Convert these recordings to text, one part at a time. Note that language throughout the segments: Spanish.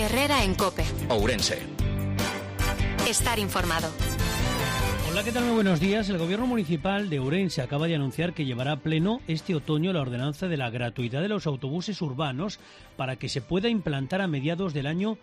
Herrera en COPE. Ourense. Estar informado. Hola, ¿qué tal? Muy buenos días. El Gobierno Municipal de Ourense acaba de anunciar que llevará a pleno este otoño la ordenanza de la gratuidad de los autobuses urbanos para que se pueda implantar a mediados del año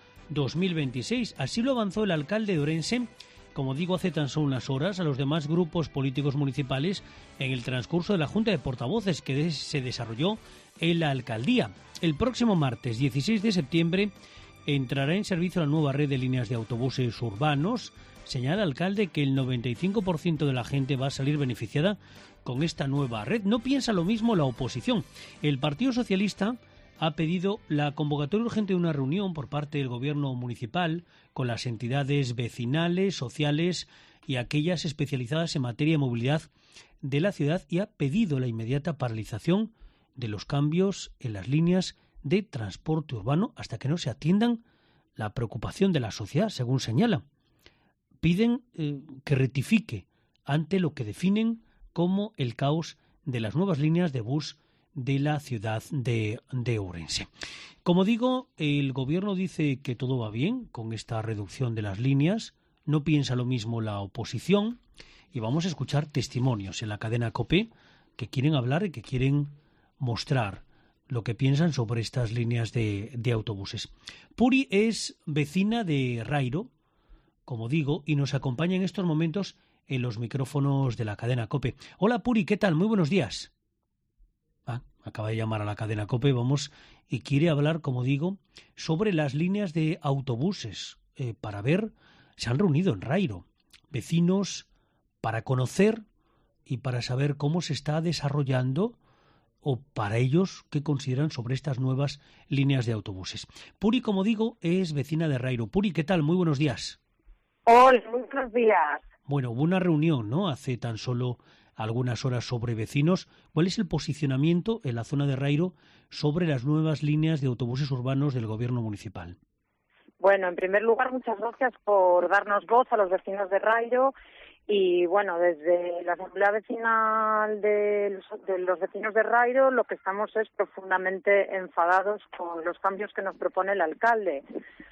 2026. Así lo avanzó el alcalde de Ourense, como digo, hace tan solo unas horas, a los demás grupos políticos municipales en el transcurso de la Junta de Portavoces que se desarrolló en la alcaldía. El próximo martes 16 de septiembre entrará en servicio la nueva red de líneas de autobuses urbanos. Señala el alcalde que el 95% de la gente va a salir beneficiada con esta nueva red. No piensa lo mismo la oposición. El Partido Socialista ha pedido la convocatoria urgente de una reunión por parte del Gobierno municipal con las entidades vecinales, sociales y aquellas especializadas en materia de movilidad de la ciudad y ha pedido la inmediata paralización de los cambios en las líneas de transporte urbano hasta que no se atiendan la preocupación de la sociedad, según señala. Piden que rectifique ante lo que definen como el caos de las nuevas líneas de bus de la ciudad de Ourense. Como digo, el Gobierno dice que todo va bien con esta reducción de las líneas, no piensa lo mismo la oposición y vamos a escuchar testimonios en la cadena COPE que quieren hablar y que quieren mostrar lo que piensan sobre estas líneas de autobuses. Puri es vecina de Rairo, como digo, y nos acompaña en estos momentos en los micrófonos de la cadena COPE. Hola Puri, ¿qué tal? Muy buenos días. Acaba de llamar a la cadena COPE, vamos, y quiere hablar, como digo, sobre las líneas de autobuses para ver, se han reunido en Rairo, vecinos para conocer y para saber cómo se está desarrollando o para ellos qué consideran sobre estas nuevas líneas de autobuses. Puri, como digo, es vecina de Rairo. Puri, ¿qué tal? Muy buenos días. Hola, muy buenos días. Bueno, hubo una reunión, ¿no?, hace tan solo algunas horas sobre vecinos. ¿Cuál es el posicionamiento en la zona de Rairo sobre las nuevas líneas de autobuses urbanos del Gobierno municipal? Bueno, en primer lugar, muchas gracias por darnos voz a los vecinos de Rairo. Y bueno, desde la Asamblea Vecinal de los vecinos de Rairo lo que estamos es profundamente enfadados con los cambios que nos propone el alcalde.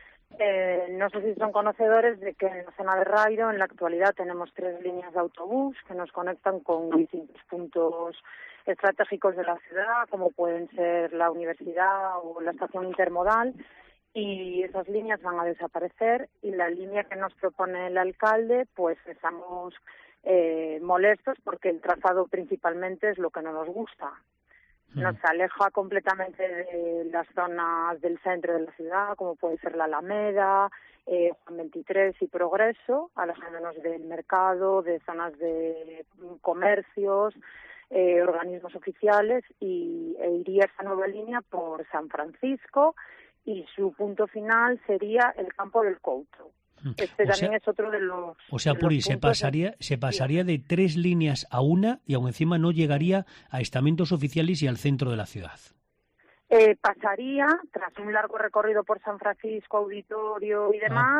No sé si son conocedores de que en la zona de Rairo en la actualidad tenemos 3 líneas de autobús que nos conectan con distintos puntos estratégicos de la ciudad, como pueden ser la universidad o la estación intermodal, y esas líneas van a desaparecer y la línea que nos propone el alcalde, pues estamos molestos porque el trazado principalmente es lo que no nos gusta. Nos aleja completamente de las zonas del centro de la ciudad, como puede ser la Alameda, Juan 23 y Progreso, alejándonos del mercado, de zonas de comercios, organismos oficiales, e iría esa nueva línea por San Francisco y su punto final sería el Campo del Couto. También es otro de los... O sea, Puri, se pasaría de 3 líneas a una y aún encima no llegaría a estamentos oficiales y al centro de la ciudad. Pasaría, tras un largo recorrido por San Francisco, Auditorio y demás,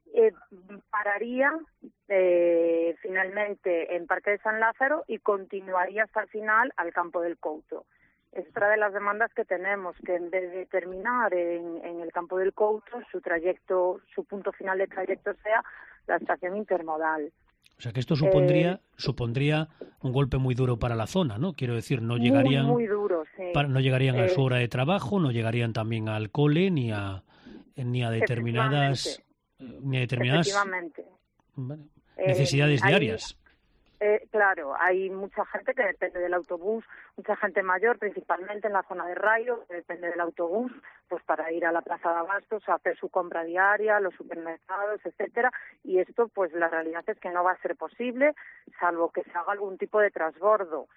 pararía finalmente en Parque de San Lázaro y continuaría hasta el final al Campo del Couto. Es otra de las demandas que tenemos, que en vez de terminar en el Campo del Couto, su punto final de trayecto sea la estación intermodal. O sea que esto supondría un golpe muy duro para la zona, ¿no? Quiero decir, no llegarían muy duro, sí. No llegarían a su hora de trabajo, no llegarían también al cole ni a determinadas necesidades diarias. Claro, hay mucha gente que depende del autobús, mucha gente mayor, principalmente en la zona de Rairo, que depende del autobús, pues para ir a la plaza de abastos, a hacer su compra diaria, los supermercados, etcétera, y esto, pues la realidad es que no va a ser posible, salvo que se haga algún tipo de transbordo.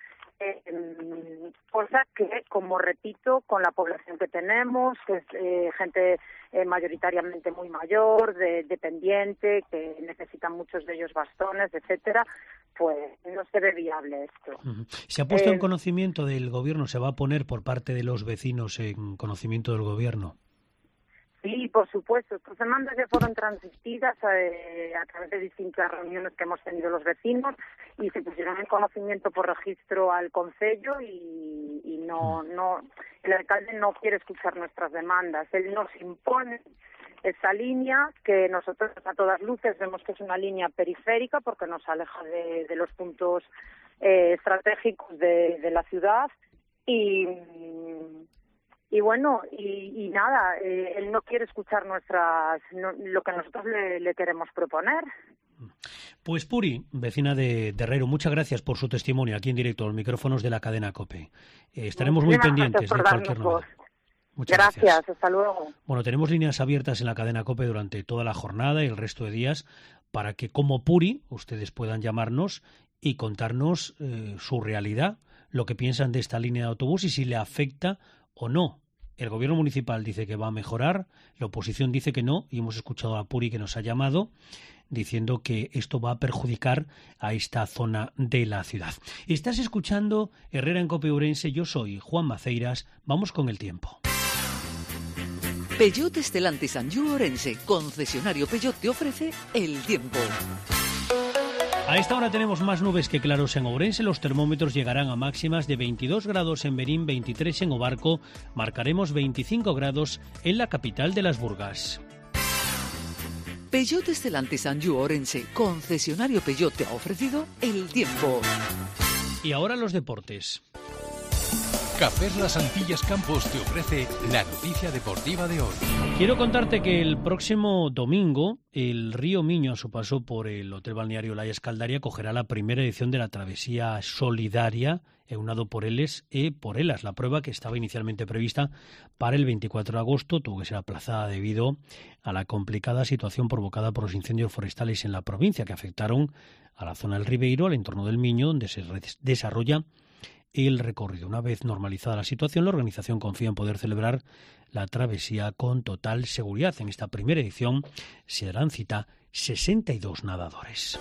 Cosa que, como repito, con la población que tenemos, que es gente mayoritariamente muy mayor, dependiente, que necesitan muchos de ellos bastones, etcétera, pues no se ve viable esto. ¿Se ha puesto en conocimiento del Gobierno, se va a poner por parte de los vecinos en conocimiento del Gobierno? Sí, por supuesto. Estas demandas ya fueron transmitidas a través de distintas reuniones que hemos tenido los vecinos y se pusieron en conocimiento por registro al concello y no el alcalde no quiere escuchar nuestras demandas. Él nos impone esta línea, que nosotros a todas luces vemos que es una línea periférica porque nos aleja de los puntos estratégicos de la ciudad y bueno, y nada, él no quiere escuchar lo que nosotros le queremos proponer. Pues Puri, vecina de Herrero, muchas gracias por su testimonio aquí en directo, los micrófonos de la cadena COPE. Estaremos muy pendientes de cualquier novedad. Muchas gracias, hasta luego. Bueno, tenemos líneas abiertas en la cadena COPE durante toda la jornada y el resto de días para que, como Puri, ustedes puedan llamarnos y contarnos su realidad, lo que piensan de esta línea de autobús y si le afecta o no. El gobierno municipal dice que va a mejorar, la oposición dice que no, y hemos escuchado a Puri que nos ha llamado diciendo que esto va a perjudicar a esta zona de la ciudad. Estás escuchando Herrera en COPE Ourense, yo soy Juan Maceiras, vamos con el tiempo. Peugeot Stellantis Anjou Ourense, concesionario Peugeot, te ofrece el tiempo. A esta hora tenemos más nubes que claros en Ourense. Los termómetros llegarán a máximas de 22 grados en Berín, 23 en Obarco. Marcaremos 25 grados en la capital de las Burgas. Peugeot Stellantis Anjou Ourense, concesionario Peugeot, te ha ofrecido el tiempo. Y ahora los deportes. Cafés Las Antillas Campos te ofrece la noticia deportiva de hoy. Quiero contarte que el próximo domingo el Río Miño, a su paso por el Hotel Balneario La Escaldaria, acogerá la primera edición de la travesía solidaria eunado por Eles e por Elas. La prueba, que estaba inicialmente prevista para el 24 de agosto, tuvo que ser aplazada debido a la complicada situación provocada por los incendios forestales en la provincia que afectaron a la zona del Ribeiro, al entorno del Miño, donde se desarrolla el recorrido. Una vez normalizada la situación, la organización confía en poder celebrar la travesía con total seguridad. En esta primera edición se darán cita 62 nadadores.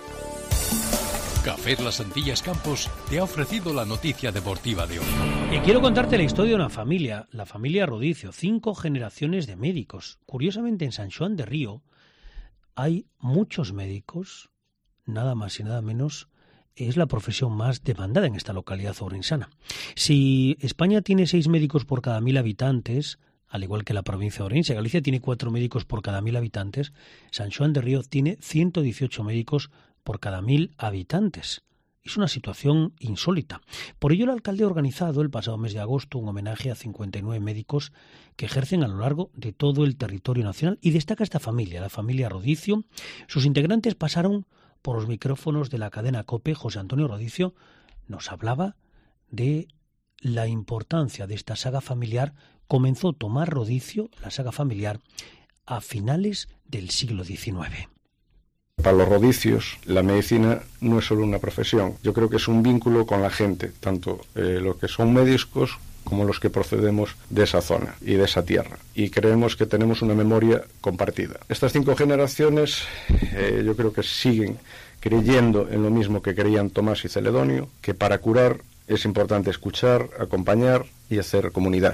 Cafés Las Antillas Campos te ha ofrecido la noticia deportiva de hoy. Y quiero contarte la historia de una familia, la familia Rodicio, 5 generaciones de médicos. Curiosamente, en San Xoán de Río hay muchos médicos, nada más y nada menos. Es la profesión más demandada en esta localidad ourensana. Si España tiene 6 médicos por cada 1.000 habitantes, al igual que la provincia de Ourense, Galicia tiene 4 médicos por cada 1.000 habitantes, San Xoán de Río tiene 118 médicos por cada 1.000 habitantes. Es una situación insólita. Por ello, el alcalde ha organizado el pasado mes de agosto un homenaje a 59 médicos que ejercen a lo largo de todo el territorio nacional, y destaca esta familia, la familia Rodicio. Sus integrantes pasaron por los micrófonos de la cadena COPE. José Antonio Rodicio nos hablaba de la importancia de esta saga familiar. Comenzó Tomás Rodicio, la saga familiar, a finales del siglo XIX. Para los Rodicios, la medicina no es solo una profesión. Yo creo que es un vínculo con la gente, tanto los que son médicos como los que procedemos de esa zona y de esa tierra. Y creemos que tenemos una memoria compartida. Estas 5 generaciones yo creo que siguen creyendo en lo mismo que creían Tomás y Celedonio, que para curar es importante escuchar, acompañar y hacer comunidad.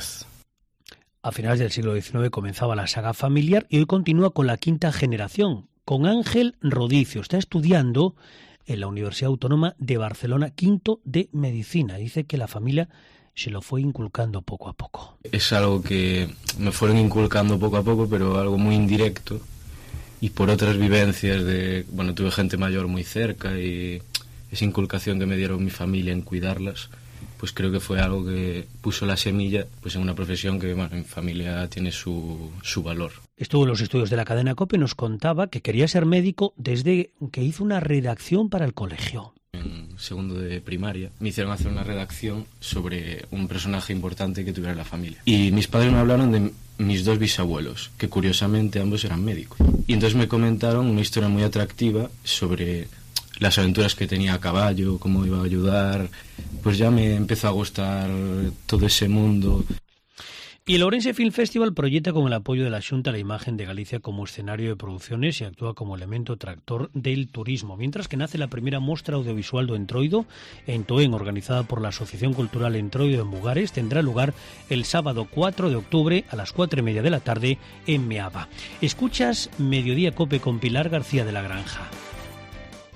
A finales del siglo XIX comenzaba la saga familiar y hoy continúa con la 5ª generación, con Ángel Rodicio. Está estudiando en la Universidad Autónoma de Barcelona, 5º de Medicina. Dice que la familia se lo fue inculcando poco a poco. Es algo que me fueron inculcando poco a poco, pero algo muy indirecto. Y por otras vivencias tuve gente mayor muy cerca y esa inculcación que me dieron mi familia en cuidarlas, pues creo que fue algo que puso la semilla pues en una profesión que mi familia tiene su valor. Estuvo en los estudios de la cadena COPE y nos contaba que quería ser médico desde que hizo una redacción para el colegio. En segundo de primaria me hicieron hacer una redacción sobre un personaje importante que tuviera la familia. Y mis padres me hablaron de mis 2 bisabuelos, que curiosamente ambos eran médicos. Y entonces me comentaron una historia muy atractiva sobre las aventuras que tenía a caballo, cómo iba a ayudar. Pues ya me empezó a gustar todo ese mundo. Y el Ourense Film Festival proyecta con el apoyo de la Xunta la imagen de Galicia como escenario de producciones y actúa como elemento tractor del turismo, mientras que nace la primera mostra audiovisual do Entroido en Toén, organizada por la Asociación Cultural Entroido en Mugares. Tendrá lugar el sábado 4 de octubre a las 4:30 de la tarde en Meaba. Escuchas Mediodía Cope con Pilar García de la Granja.